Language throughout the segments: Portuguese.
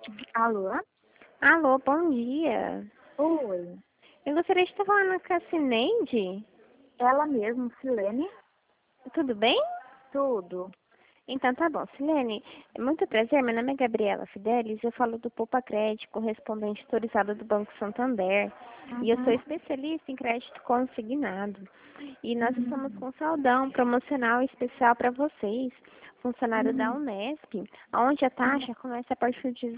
Alô? Alô, bom dia. Oi. Eu gostaria de estar falando com a Cineide. Ela mesmo, Silene? Tudo bem? Tudo. Então tá bom. Silene, é muito prazer. Meu nome é Gabriela Fidelis. Eu falo do Poupa Crédito, correspondente autorizado do Banco Santander. E eu sou Uhum. especialista em crédito consignado. E nós estamos Uhum. com um saldão promocional especial para vocês, funcionário da Uhum. Unesp, onde a taxa começa a partir de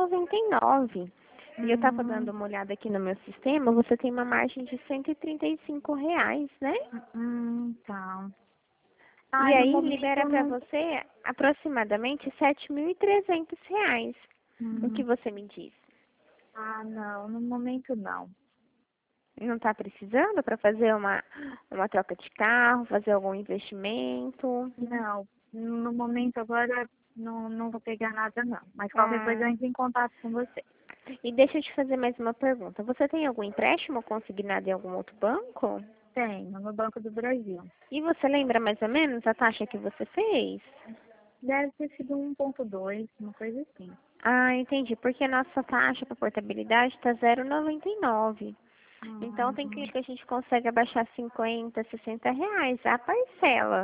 0,99. E eu estava dando Uhum. uma olhada aqui no meu sistema, você tem uma margem de R$ 135, né? Então. E Ai, no aí momento libera eu para não. você aproximadamente R$ 7.300. O que Uhum. você me diz? Ah, não, no momento não. Não está precisando para fazer uma troca de carro, fazer algum investimento? Não, no momento agora não vou pegar nada não. Mas qualquer coisa eu Ah, entro em contato com você. e deixa eu te fazer mais uma pergunta. Você tem algum empréstimo consignado em algum outro banco? Tenho, no Banco do Brasil. E você lembra mais ou menos a taxa que você fez? Deve ter sido 1,2, uma coisa assim. Ah, entendi. Porque a nossa taxa para portabilidade está 0,99. Então tem Uhum. que a gente consegue abaixar R$ 50, R$ 60 a parcela.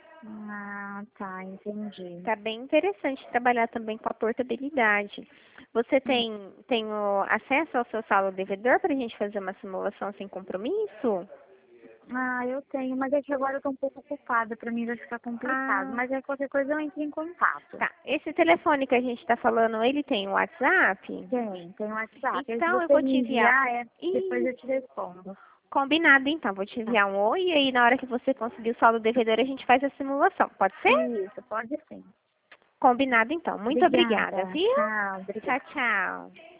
Ah, tá, entendi. Tá bem interessante trabalhar também com a portabilidade. Você tem o acesso ao seu saldo devedor para a gente fazer uma simulação sem compromisso? Ah, eu tenho, mas é que agora eu tô um pouco ocupada, pra mim vai ficar complicado. Ah, Mas é qualquer coisa eu entro em contato. tá. Esse telefone que a gente está falando, ele tem WhatsApp? Tem WhatsApp. Aí se Então eu você vou me te enviar. enviar, depois Ih, eu te respondo. combinado então. Vou te Tá. enviar um oi e aí na hora que você conseguir o saldo devedor a gente faz a simulação. Pode ser? Isso, pode sim. Combinado então. Muito obrigada, Obrigada. viu? Tchau, Tchau, obrigada. tchau.